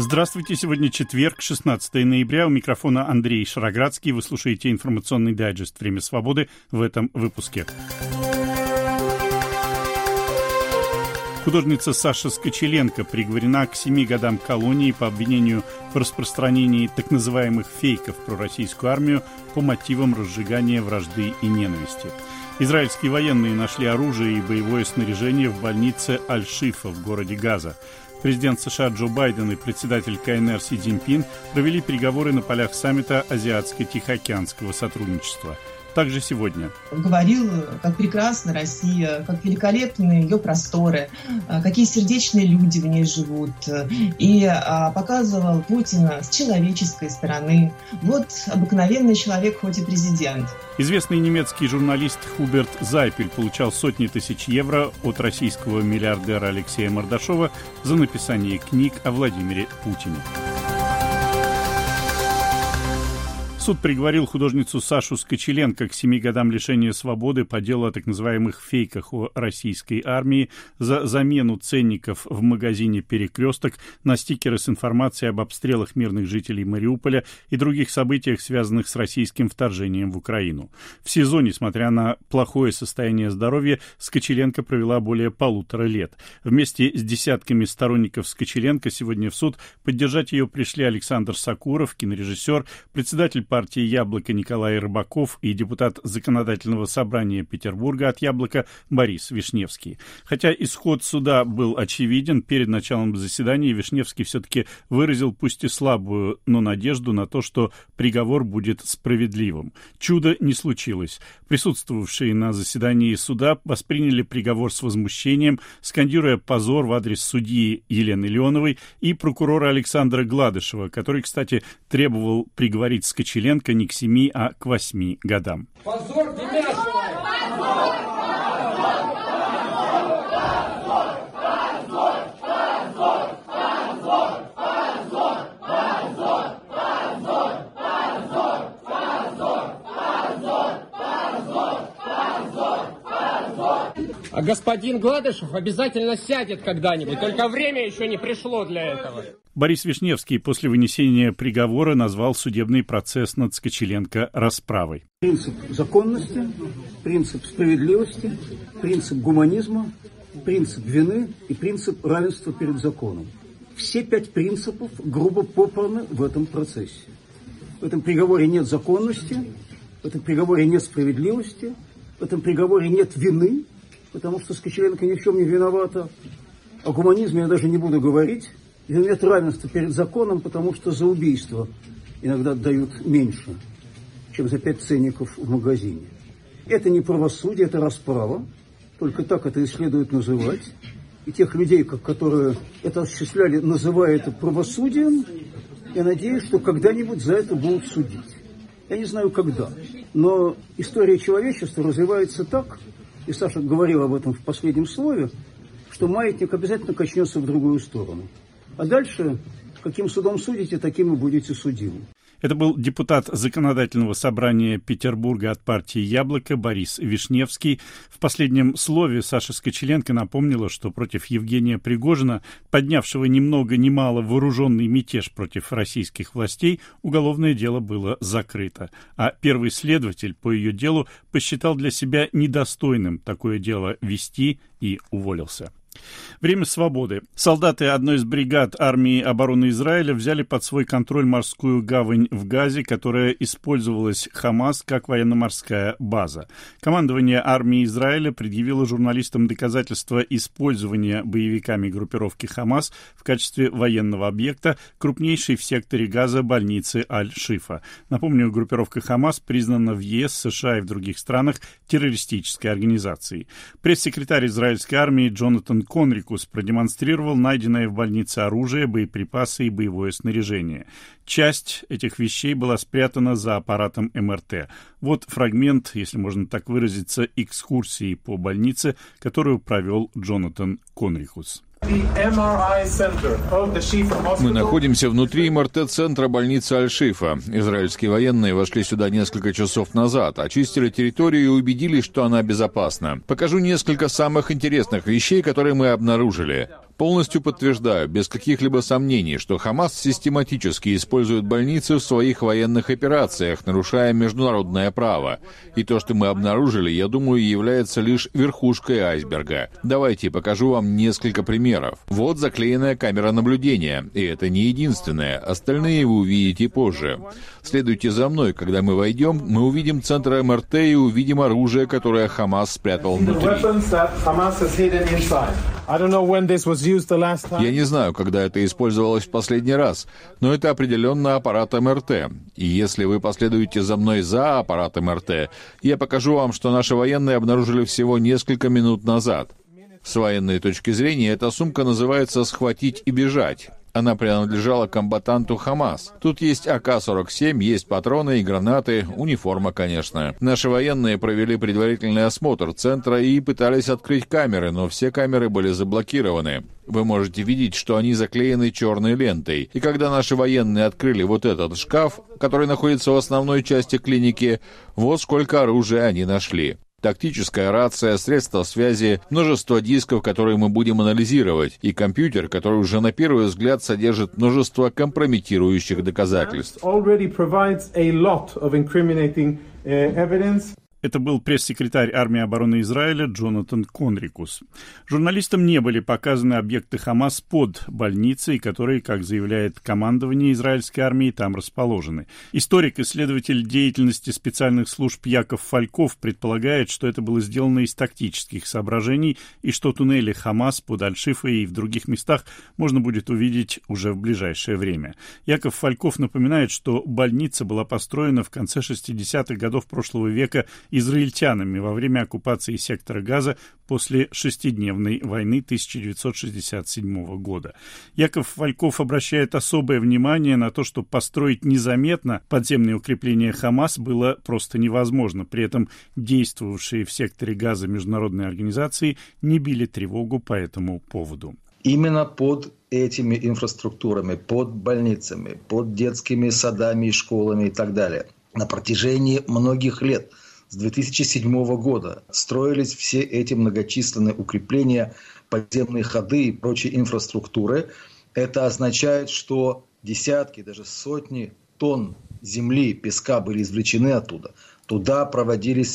Здравствуйте, сегодня четверг, 16 ноября. У микрофона Андрей Шароградский. Вы слушаете информационный дайджест «Время свободы» в этом выпуске. Художница Саша Скочеленко приговорена к 7 годам колонии по обвинению в распространении так называемых фейков про российскую армию по мотивам разжигания вражды и ненависти. Израильские военные нашли оружие и боевое снаряжение в больнице Аль-Шифа в городе Газа. Президент США Джо Байден и председатель КНР Си Цзиньпин провели переговоры на полях саммита Азиатско-Тихоокеанского сотрудничества. Также сегодня. Говорил, как прекрасна Россия, как великолепны ее просторы, какие сердечные люди в ней живут. И показывал Путина с человеческой стороны. Вот обыкновенный человек, хоть и президент. Известный немецкий журналист Хуберт Зайпель получал сотни тысяч евро от российского миллиардера Алексея Мордашова за написание книг о Владимире Путине. Суд приговорил художницу Сашу Скочеленко к 7 годам лишения свободы по делу о так называемых фейках о российской армии за замену ценников в магазине «Перекресток» на стикеры с информацией об обстрелах мирных жителей Мариуполя и других событиях, связанных с российским вторжением в Украину. В СИЗО, несмотря на плохое состояние здоровья, Скочеленко провела более 1,5 лет. Вместе с десятками сторонников Скочеленко сегодня в суд поддержать ее пришли Александр Сакуров, кинорежиссер, председатель партии «Яблоко» Николай Рыбаков и депутат Законодательного собрания Петербурга от «Яблока» Борис Вишневский. Хотя исход суда был очевиден, перед началом заседания Вишневский все-таки выразил пусть и слабую, но надежду на то, что приговор будет справедливым. Чудо не случилось. Присутствовавшие на заседании суда восприняли приговор с возмущением, скандируя позор в адрес судьи Елены Леоновой и прокурора Александра Гладышева, который, кстати, требовал приговорить Скочеленко не к 7, а к 8 годам. Позор Демяшева! А господин Гладышев обязательно сядет когда-нибудь, только время еще не пришло для этого. Борис Вишневский после вынесения приговора назвал судебный процесс над Скочеленко расправой. Принцип законности, принцип справедливости, принцип гуманизма, принцип вины и принцип равенства перед законом. Все 5 принципов грубо попраны в этом процессе. В этом приговоре нет законности, в этом приговоре нет справедливости, в этом приговоре нет вины, потому что Скочеленко ни в чем не виновата. О гуманизме я даже не буду говорить. И нет равенства перед законом, потому что за убийство иногда дают меньше, чем за 5 ценников в магазине. Это не правосудие, это расправа. Только так это и следует называть. И тех людей, которые это осуществляли, называя это правосудием, я надеюсь, что когда-нибудь за это будут судить. Я не знаю, когда. Но история человечества развивается так, и Саша говорил об этом в последнем слове, что маятник обязательно качнется в другую сторону. А дальше, каким судом судите, таким и будете судимы. Это был депутат Законодательного собрания Петербурга от партии «Яблоко» Борис Вишневский. В последнем слове Саша Скочеленко напомнила, что против Евгения Пригожина, поднявшего ни много ни мало вооруженный мятеж против российских властей, уголовное дело было закрыто. А первый следователь по ее делу посчитал для себя недостойным такое дело вести и уволился. Время свободы. Солдаты одной из бригад армии обороны Израиля взяли под свой контроль морскую гавань в Газе, которая использовалась Хамас как военно-морская база. Командование армии Израиля предъявило журналистам доказательства использования боевиками группировки Хамас в качестве военного объекта, крупнейшей в секторе Газа больницы Аль-Шифа. Напомню, группировка Хамас признана в ЕС, США и в других странах террористической организацией. Пресс-секретарь израильской армии Джонатан Конрикус продемонстрировал найденное в больнице оружие, боеприпасы и боевое снаряжение. Часть этих вещей была спрятана за аппаратом МРТ. Вот фрагмент, если можно так выразиться, экскурсии по больнице, которую провел Джонатан Конрикус. Мы находимся внутри МРТ-центра больницы Аль-Шифа. Израильские военные вошли сюда несколько часов назад, очистили территорию и убедились, что она безопасна. Покажу несколько самых интересных вещей, которые мы обнаружили. Полностью подтверждаю, без каких-либо сомнений, что Хамас систематически использует больницы в своих военных операциях, нарушая международное право. И то, что мы обнаружили, я думаю, является лишь верхушкой айсберга. Давайте покажу вам несколько примеров. Вот заклеенная камера наблюдения, и это не единственная. Остальные вы увидите позже. Следуйте за мной. Когда мы войдем, мы увидим центр МРТ и увидим оружие, которое Хамас спрятал внутри. Я не знаю, когда это использовалось в последний раз, но это определенно аппарат МРТ. И если вы последуете за мной за аппарат МРТ, я покажу вам, что наши военные обнаружили всего несколько минут назад. С военной точки зрения, эта сумка называется «схватить и бежать». Она принадлежала комбатанту Хамас. Тут есть АК-47, есть патроны и гранаты, униформа, конечно. Наши военные провели предварительный осмотр центра и пытались открыть камеры, но все камеры были заблокированы. Вы можете видеть, что они заклеены черной лентой. И когда наши военные открыли вот этот шкаф, который находится в основной части клиники, вот сколько оружия они нашли. Тактическая рация, средства связи, множество дисков, которые мы будем анализировать, и компьютер, который уже на первый взгляд содержит множество компрометирующих доказательств. Это был пресс-секретарь армии обороны Израиля Джонатан Конрикус. Журналистам не были показаны объекты Хамас под больницей, которые, как заявляет командование израильской армии, там расположены. Историк-исследователь деятельности специальных служб Яков Фальков предполагает, что это было сделано из тактических соображений и что туннели Хамас под Аль-Шифой и в других местах можно будет увидеть уже в ближайшее время. Яков Фальков напоминает, что больница была построена в конце 60-х годов прошлого века израильтянами во время оккупации сектора Газа после шестидневной войны 1967 года. Яков Фальков обращает особое внимание на то, что построить незаметно подземные укрепления Хамас было просто невозможно. При этом действовавшие в секторе Газа международные организации не били тревогу по этому поводу. Именно под этими инфраструктурами, под больницами, под детскими садами и школами и так далее на протяжении многих лет с 2007 года строились все эти многочисленные укрепления, подземные ходы и прочие инфраструктуры. Это означает, что десятки, даже сотни тонн земли, песка были извлечены оттуда. Туда проносились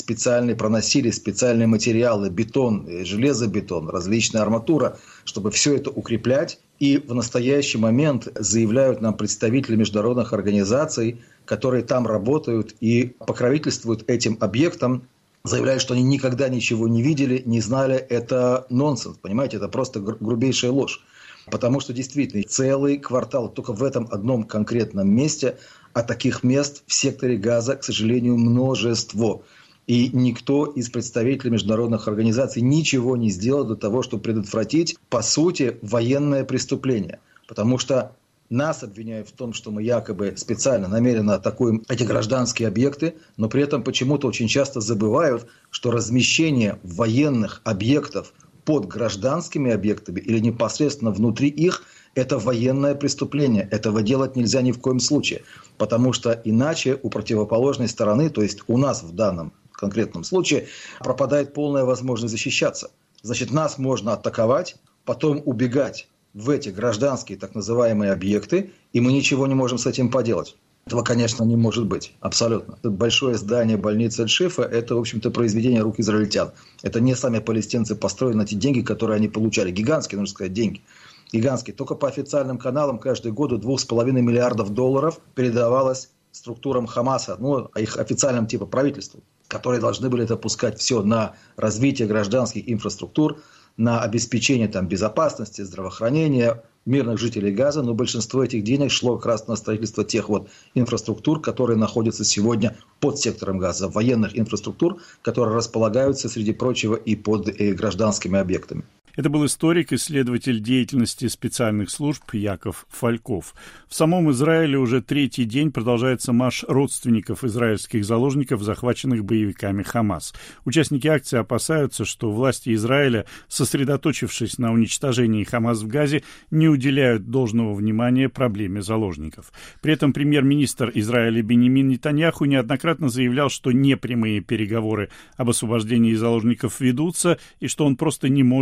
специальные материалы, бетон, железобетон, различная арматура, чтобы все это укреплять. И в настоящий момент заявляют нам представители международных организаций, которые там работают и покровительствуют этим объектам, заявляют, что они никогда ничего не видели, не знали. Это нонсенс, понимаете, это просто грубейшая ложь. Потому что действительно целый квартал только в этом одном конкретном месте, а таких мест в секторе Газа, к сожалению, множество. И никто из представителей международных организаций ничего не сделал для того, чтобы предотвратить, по сути, военное преступление. Потому что нас обвиняют в том, что мы якобы специально, намеренно атакуем эти гражданские объекты, но при этом почему-то очень часто забывают, что размещение военных объектов под гражданскими объектами или непосредственно внутри их – это военное преступление. Этого делать нельзя ни в коем случае. Потому что иначе у противоположной стороны, то есть у нас в данном конкретном случае, пропадает полная возможность защищаться. Значит, нас можно атаковать, потом убегать в эти гражданские так называемые объекты, и мы ничего не можем с этим поделать. Этого, конечно, не может быть. Абсолютно. Это большое здание больницы Аль-Шифа – это, в общем-то, произведение рук израильтян. Это не сами палестинцы построили на те деньги, которые они получали. Гигантские, нужно сказать, деньги. Гигантские. Только по официальным каналам каждый год $2,5 миллиардов передавалось структурам Хамаса, их официальным типа правительству, которые должны были это пускать все на развитие гражданских инфраструктур, на обеспечение безопасности, здравоохранения мирных жителей Газа, но большинство этих денег шло как раз на строительство тех инфраструктур, которые находятся сегодня под сектором Газа, военных инфраструктур, которые располагаются, среди прочего, и под гражданскими объектами. Это был историк, исследователь деятельности специальных служб Яков Фальков. В самом Израиле уже третий день продолжается марш родственников израильских заложников, захваченных боевиками Хамас. Участники акции опасаются, что власти Израиля, сосредоточившись на уничтожении Хамас в Газе, не уделяют должного внимания проблеме заложников. При этом премьер-министр Израиля Биньямин Нетаньяху неоднократно заявлял, что непрямые переговоры об освобождении заложников ведутся и что он просто не может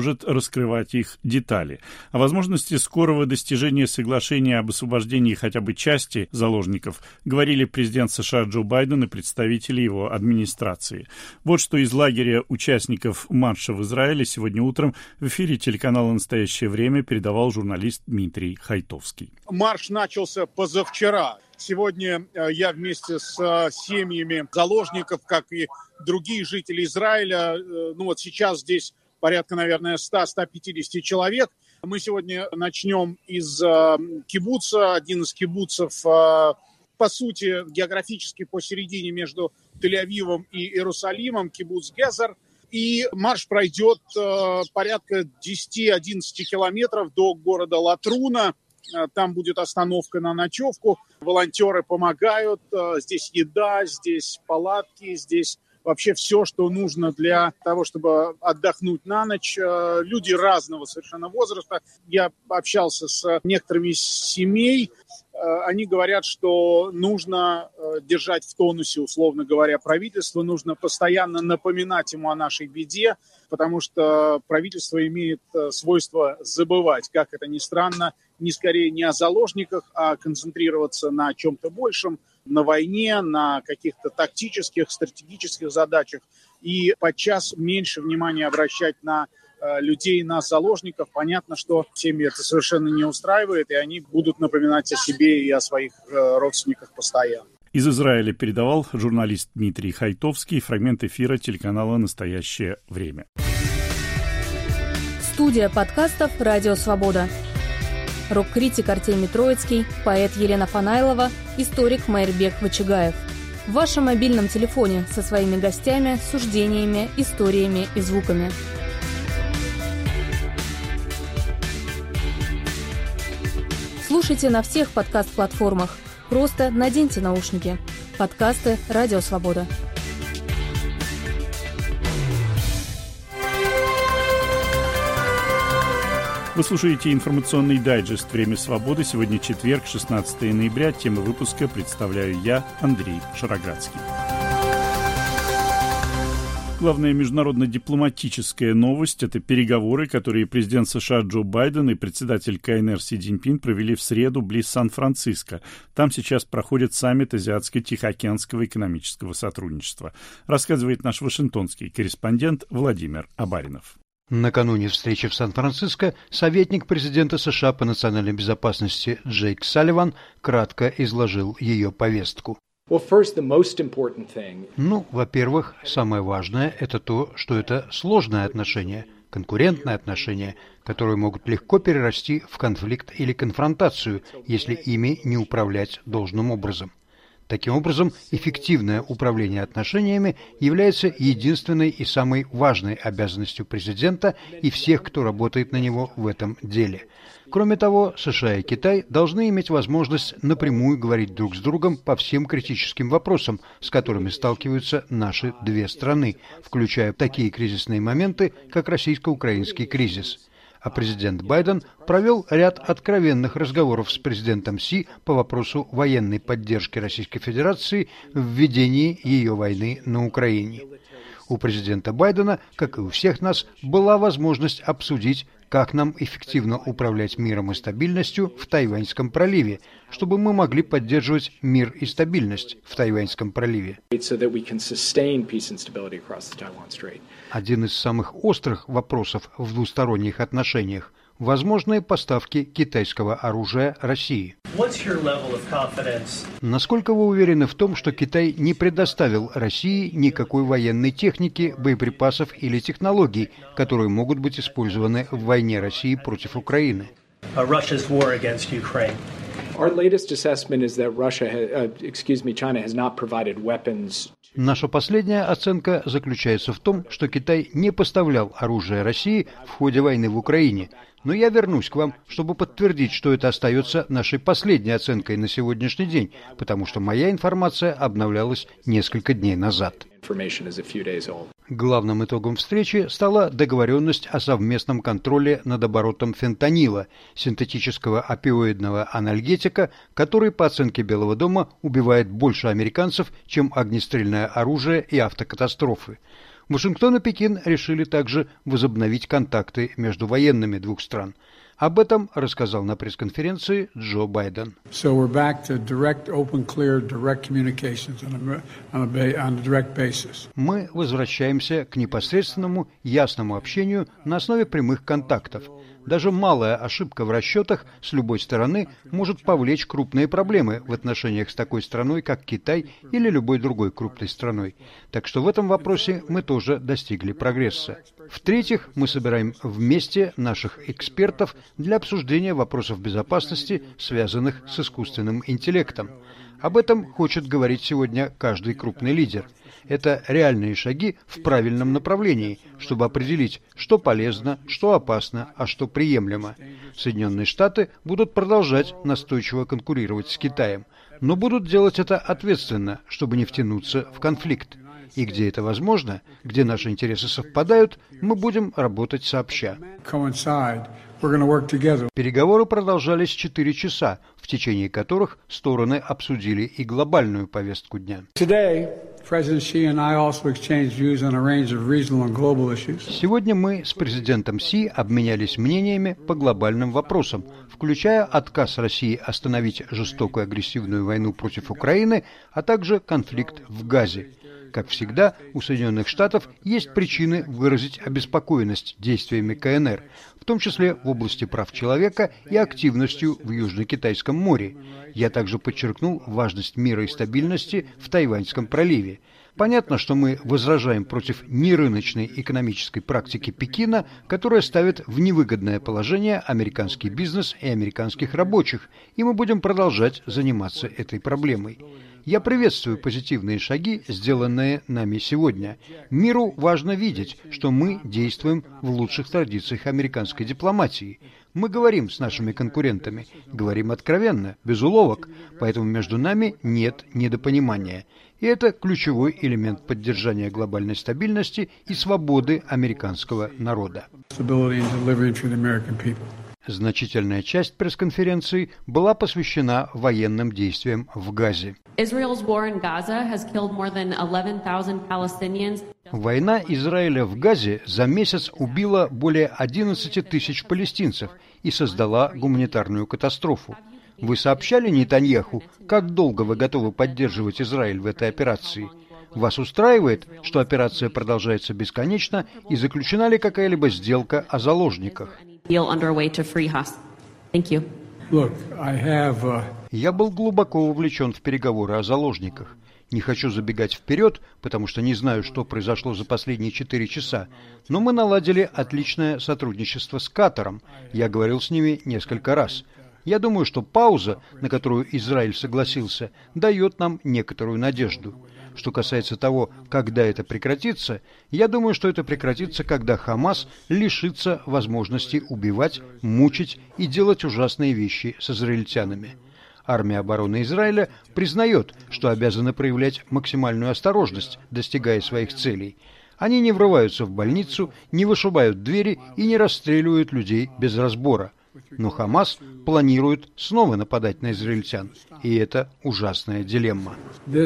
раскрывать их детали. О возможности скорого достижения соглашения об освобождении хотя бы части заложников говорили президент США Джо Байден и представители его администрации. Вот что из лагеря участников марша в Израиле сегодня утром в эфире телеканала «Настоящее время» передавал журналист Дмитрий Хайтовский. Марш начался позавчера. Сегодня я вместе с семьями заложников, как и другие жители Израиля, сейчас здесь порядка, наверное, 100-150 человек. Мы сегодня начнем из кибуца, один из кибуцев, по сути, географически посередине между Тель-Авивом и Иерусалимом, кибуц Гезер. И марш пройдет порядка 10-11 километров до города Латруна. Там будет остановка на ночевку. Волонтеры помогают. Здесь еда, здесь палатки, здесь вообще все, что нужно для того, чтобы отдохнуть на ночь. Люди разного совершенно возраста. Я общался с некоторыми из семей. Они говорят, что нужно держать в тонусе, условно говоря, правительство. Нужно постоянно напоминать ему о нашей беде, потому что правительство имеет свойство забывать, как это ни странно, скорее не о заложниках, а концентрироваться на чем-то большем, на войне, на каких-то тактических, стратегических задачах и подчас меньше внимания обращать на людей, на заложников. Понятно, что семьи это совершенно не устраивает, и они будут напоминать о себе и о своих родственниках постоянно. Из Израиля передавал журналист Дмитрий Хайтовский, фрагмент эфира телеканала «Настоящее время». Студия подкастов «Радио Свобода». Рок-критик Артемий Троицкий, поэт Елена Фанайлова, историк Майрбек Вачигаев. В вашем мобильном телефоне со своими гостями, суждениями, историями и звуками. Слушайте на всех подкаст-платформах. Просто наденьте наушники. Подкасты «Радио Свобода». Вы слушаете информационный дайджест «Время свободы». Сегодня четверг, 16 ноября. Тему выпуска представляю я, Андрей Шароградский. Главная международно-дипломатическая новость – это переговоры, которые президент США Джо Байден и председатель КНР Си Цзиньпин провели в среду близ Сан-Франциско. Там сейчас проходит саммит Азиатско-Тихоокеанского экономического сотрудничества. Рассказывает наш вашингтонский корреспондент Владимир Абаринов. Накануне встречи в Сан-Франциско советник президента США по национальной безопасности Джейк Салливан кратко изложил ее повестку. Во-первых, самое важное – это то, что это сложное отношение, конкурентное отношение, которые могут легко перерасти в конфликт или конфронтацию, если ими не управлять должным образом. Таким образом, эффективное управление отношениями является единственной и самой важной обязанностью президента и всех, кто работает на него в этом деле. Кроме того, США и Китай должны иметь возможность напрямую говорить друг с другом по всем критическим вопросам, с которыми сталкиваются наши две страны, включая такие кризисные моменты, как российско-украинский кризис. А президент Байден провел ряд откровенных разговоров с президентом Си по вопросу военной поддержки Российской Федерации в ведении ее войны на Украине. У президента Байдена, как и у всех нас, была возможность обсудить, как нам эффективно управлять миром и стабильностью в Тайваньском проливе, чтобы мы могли поддерживать мир и стабильность в Тайваньском проливе. Один из самых острых вопросов в двусторонних отношениях – возможные поставки китайского оружия России. Насколько вы уверены в том, что Китай не предоставил России никакой военной техники, боеприпасов или технологий, которые могут быть использованы в войне России против Украины? Наша последняя оценка заключается в том, что Китай не поставлял оружие России в ходе войны в Украине. Но я вернусь к вам, чтобы подтвердить, что это остается нашей последней оценкой на сегодняшний день, потому что моя информация обновлялась несколько дней назад. Главным итогом встречи стала договоренность о совместном контроле над оборотом фентанила, синтетического опиоидного анальгетика, который, по оценке Белого дома, убивает больше американцев, чем огнестрельное оружие и автокатастрофы. Вашингтон и Пекин решили также возобновить контакты между военными двух стран. Об этом рассказал на пресс-конференции Джо Байден. Мы возвращаемся к непосредственному, ясному общению на основе прямых контактов. Даже малая ошибка в расчетах с любой стороны может повлечь крупные проблемы в отношениях с такой страной, как Китай или любой другой крупной страной. Так что в этом вопросе мы тоже достигли прогресса. В-третьих, мы собираем вместе наших экспертов для обсуждения вопросов безопасности, связанных с искусственным интеллектом. Об этом хочет говорить сегодня каждый крупный лидер. Это реальные шаги в правильном направлении, чтобы определить, что полезно, что опасно, а что приемлемо. Соединенные Штаты будут продолжать настойчиво конкурировать с Китаем, но будут делать это ответственно, чтобы не втянуться в конфликт. И где это возможно, где наши интересы совпадают, мы будем работать сообща. Переговоры продолжались 4 часа, в течение которых стороны обсудили и глобальную повестку дня. Сегодня мы с президентом Си обменялись мнениями по глобальным вопросам, включая отказ России остановить жестокую агрессивную войну против Украины, а также конфликт в Газе. Как всегда, у Соединенных Штатов есть причины выразить обеспокоенность действиями КНР, в том числе в области прав человека и активностью в Южно-Китайском море. Я также подчеркнул важность мира и стабильности в Тайваньском проливе. Понятно, что мы возражаем против нерыночной экономической практики Пекина, которая ставит в невыгодное положение американский бизнес и американских рабочих, и мы будем продолжать заниматься этой проблемой. Я приветствую позитивные шаги, сделанные нами сегодня. Миру важно видеть, что мы действуем в лучших традициях американской дипломатии. Мы говорим с нашими конкурентами, говорим откровенно, без уловок, поэтому между нами нет недопонимания. И это ключевой элемент поддержания глобальной стабильности и свободы американского народа. Значительная часть пресс-конференции была посвящена военным действиям в Газе. Война Израиля в Газе за месяц убила более 11 тысяч палестинцев и создала гуманитарную катастрофу. Вы сообщали Нетаньяху, как долго вы готовы поддерживать Израиль в этой операции? Вас устраивает, что операция продолжается бесконечно, и заключена ли какая-либо сделка о заложниках? Я был глубоко вовлечен в переговоры о заложниках. Не хочу забегать вперед, потому что не знаю, что произошло за последние 4 часа, но мы наладили отличное сотрудничество с Катаром. Я говорил с ними несколько раз. Я думаю, что пауза, на которую Израиль согласился, дает нам некоторую надежду. Что касается того, когда это прекратится, я думаю, что это прекратится, когда Хамас лишится возможности убивать, мучить и делать ужасные вещи с израильтянами. Армия обороны Израиля признает, что обязана проявлять максимальную осторожность, достигая своих целей. Они не врываются в больницу, не вышибают двери и не расстреливают людей без разбора. Но Хамас планирует снова нападать на израильтян, и это ужасная дилемма.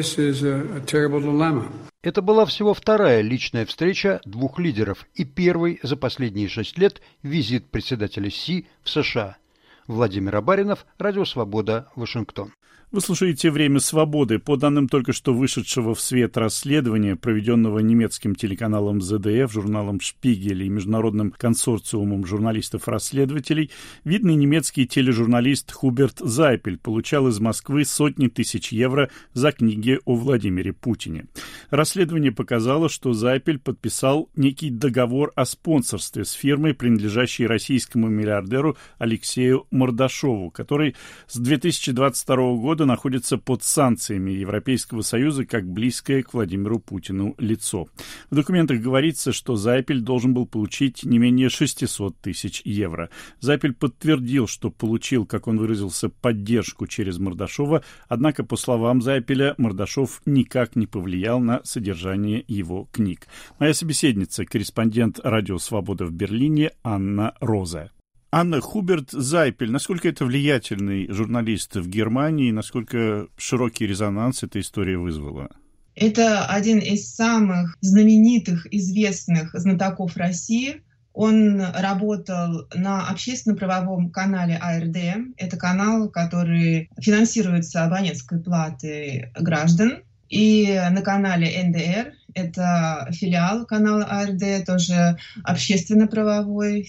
Это была всего вторая личная встреча двух лидеров и первый за последние 6 лет визит председателя Си в США. Владимир Абаринов, Радио Свобода, Вашингтон. Вы слушаете «Время свободы». По данным только что вышедшего в свет расследования, проведенного немецким телеканалом ZDF, журналом «Шпигель» и международным консорциумом журналистов-расследователей, видный немецкий тележурналист Хуберт Зайпель получал из Москвы сотни тысяч евро за книги о Владимире Путине. Расследование показало, что Зайпель подписал некий договор о спонсорстве с фирмой, принадлежащей российскому миллиардеру Алексею Мордашову, который с 2022 года находится под санкциями Европейского Союза как близкое к Владимиру Путину лицо. В документах говорится, что Зайпель должен был получить не менее 600 тысяч евро. Зайпель подтвердил, что получил, как он выразился, поддержку через Мордашова, однако, по словам Зайпеля, Мордашов никак не повлиял на содержание его книг. Моя собеседница, корреспондент «Радио Свобода» в Берлине Анна Роза. Анна, Хуберт Зайпель, насколько это влиятельный журналист в Германии, насколько широкий резонанс эта история вызвала? Это один из самых знаменитых, известных знатоков России. Он работал на общественно-правовом канале АРД. Это канал, который финансируется абонентской платой граждан. И на канале НДР, это филиал канала АРД, тоже общественно-правовой,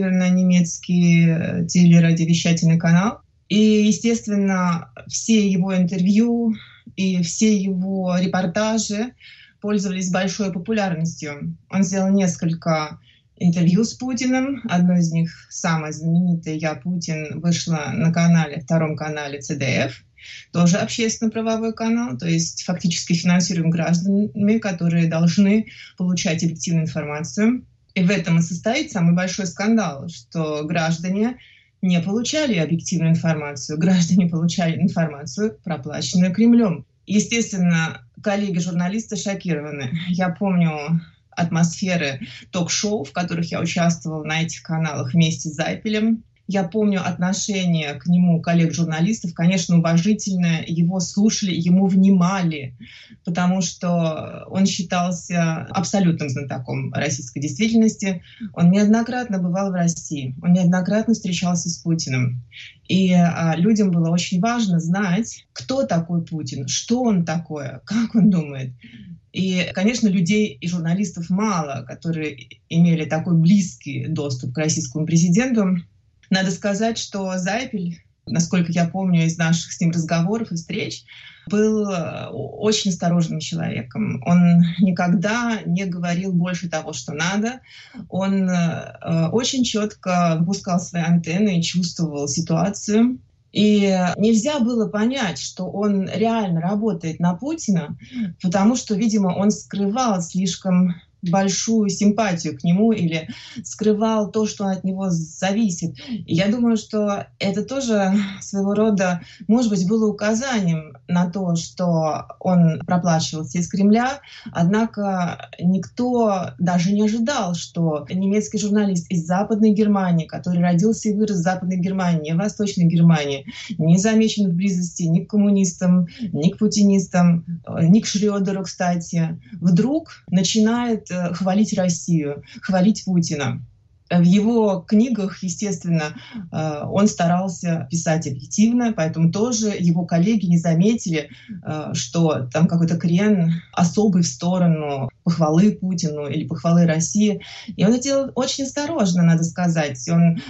северно-немецкий телерадиовещательный канал. И, естественно, все его интервью и все его репортажи пользовались большой популярностью. Он сделал несколько интервью с Путиным. Одно из них, самое знаменитое «Я Путин», вышло на втором канале ЦДФ. Тоже общественно-правовой канал, то есть фактически финансируем гражданами, которые должны получать объективную информацию. И в этом и состоит самый большой скандал, что граждане не получали объективную информацию, граждане получали информацию, проплаченную Кремлем. Естественно, коллеги-журналисты шокированы. Я помню атмосферы ток-шоу, в которых я участвовала на этих каналах вместе с Зайпелем. Я помню отношение к нему коллег-журналистов, конечно, уважительное. Его слушали, ему внимали, потому что он считался абсолютным знатоком российской действительности. Он неоднократно бывал в России, он неоднократно встречался с Путиным. И людям было очень важно знать, кто такой Путин, что он такое, как он думает. И, конечно, людей и журналистов мало, которые имели такой близкий доступ к российскому президенту. Надо сказать, что Зайпель, насколько я помню из наших с ним разговоров и встреч, был очень осторожным человеком. Он никогда не говорил больше того, что надо. Он очень четко выпускал свои антенны и чувствовал ситуацию. И нельзя было понять, что он реально работает на Путина, потому что, видимо, он скрывал слишком большую симпатию к нему или скрывал то, что от него зависит. И я думаю, что это тоже своего рода, может быть, было указанием на то, что он проплачивался из Кремля, однако никто даже не ожидал, что немецкий журналист из Западной Германии, который родился и вырос в Западной Германии, не в Восточной Германии, не замечен в близости ни к коммунистам, ни к путинистам, ни к Шрёдеру, кстати, вдруг начинает хвалить Россию, хвалить Путина. В его книгах, естественно, он старался писать объективно, поэтому тоже его коллеги не заметили, что там какой-то крен особый в сторону похвалы Путину или похвалы России. И он это делал очень осторожно, надо сказать. Он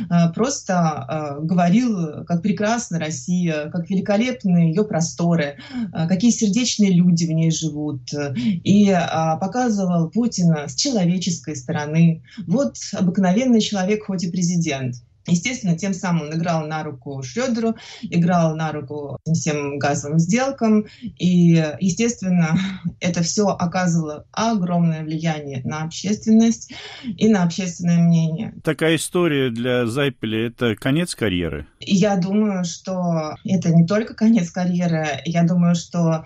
просто говорил, как прекрасна Россия, как великолепны ее просторы, какие сердечные люди в ней живут. И показывал Путина с человеческой стороны. Вот обыкновенный человек, хоть и президент. Естественно, тем самым он играл на руку Шрёдеру, играл на руку всем газовым сделкам. И, естественно, это все оказывало огромное влияние на общественность и на общественное мнение. Такая история для Зайпеля – это конец карьеры? Я думаю, что это не только конец карьеры. Я думаю, что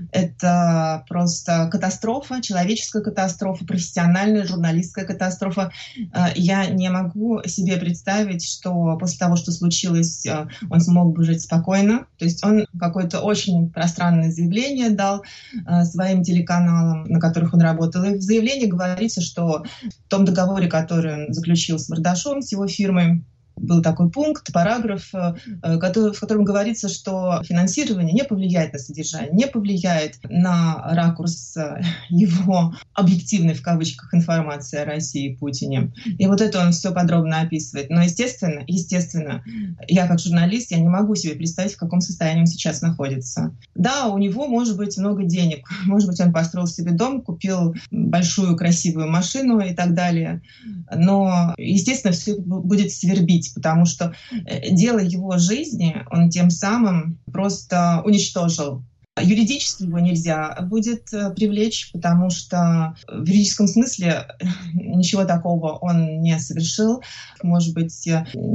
это просто катастрофа, человеческая катастрофа, профессиональная журналистская катастрофа. Я не могу себе представить, что после того, что случилось, он смог бы жить спокойно. То есть он какое-то очень пространное заявление дал своим телеканалам, на которых он работал. И в заявлении говорится, что в том договоре, который он заключил с Мордашовым, с его фирмой, был такой пункт, параграф, в котором говорится, что финансирование не повлияет на содержание, не повлияет на ракурс его объективной, в кавычках, информации о России и Путине. И вот это он все подробно описывает. Но, естественно, я как журналист, я не могу себе представить, в каком состоянии он сейчас находится. Да, у него может быть много денег. Может быть, он построил себе дом, купил большую красивую машину и так далее. Но, естественно, все будет свербить, потому что дело его жизни он тем самым просто уничтожил. Юридически его нельзя будет привлечь, потому что в юридическом смысле ничего такого он не совершил. Может быть,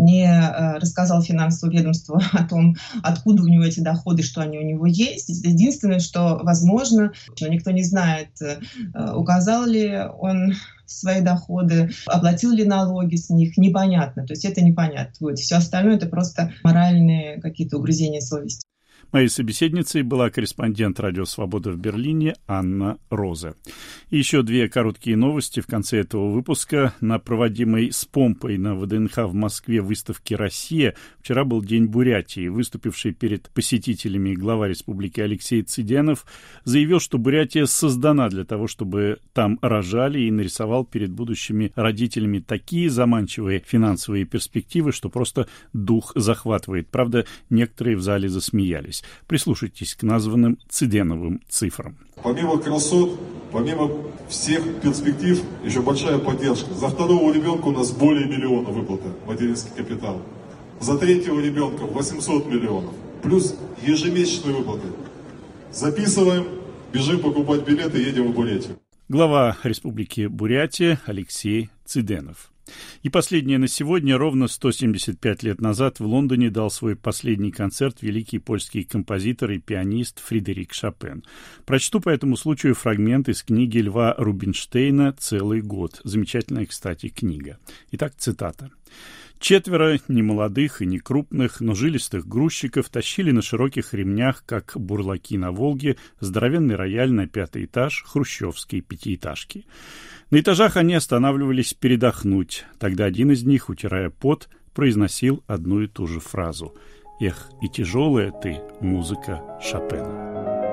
не рассказал финансовому ведомству о том, откуда у него эти доходы, что они у него есть. Единственное, что возможно, но никто не знает, указал ли он свои доходы, оплатил ли налоги с них, непонятно. То есть это непонятно. Вот. Все остальное — это просто моральные какие-то угрызения совести. Моей собеседницей была корреспондент «Радио Свобода» в Берлине Анна Роза. И еще две короткие новости в конце этого выпуска. На проводимой с помпой на ВДНХ в Москве выставке «Россия» вчера был День Бурятии. Выступивший перед посетителями глава республики Алексей Цыденов заявил, что Бурятия создана для того, чтобы там рожали, и нарисовал перед будущими родителями такие заманчивые финансовые перспективы, что просто дух захватывает. Правда, некоторые в зале засмеялись. Прислушайтесь к названным Цыденовым цифрам. Помимо красот, помимо всех перспектив, еще большая поддержка. За второго ребенка у нас более миллиона выплаты материнский капитал. За третьего ребенка 800 миллионов. Плюс ежемесячные выплаты. Записываем, бежим покупать билеты, едем в Бурятию. Глава Республики Бурятия Алексей Цыденов. И последнее на сегодня. Ровно 175 лет назад в Лондоне дал свой последний концерт великий польский композитор и пианист Фридерик Шопен. Прочту по этому случаю фрагмент из книги Льва Рубинштейна «Целый год». Замечательная, кстати, книга. Итак, цитата. «Четверо немолодых и некрупных, но жилистых грузчиков тащили на широких ремнях, как бурлаки на Волге, здоровенный рояль на 5-й этаж хрущевской пятиэтажки. На этажах они останавливались передохнуть. Тогда один из них, утирая пот, произносил одну и ту же фразу. «Эх, и тяжелая ты, музыка Шопена».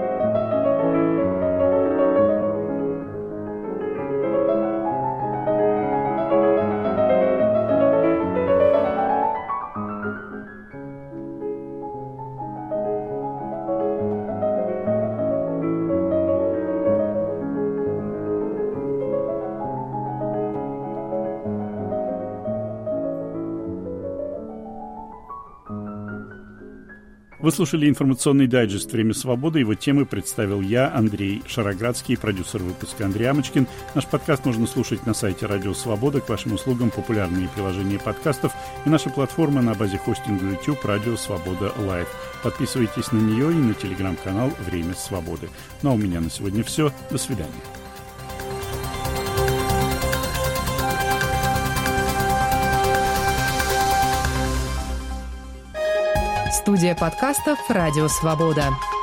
Вы слушали информационный дайджест «Время свободы». Его темы представил я, Андрей Шароградский, продюсер выпуска Андрей Амочкин. Наш подкаст можно слушать на сайте «Радио Свобода». К вашим услугам популярные приложения подкастов и наша платформа на базе хостинга YouTube «Радио Свобода Лайв». Подписывайтесь на нее и на телеграм-канал «Время свободы». Ну а у меня на сегодня все. До свидания. Студия подкастов «Радио Свобода».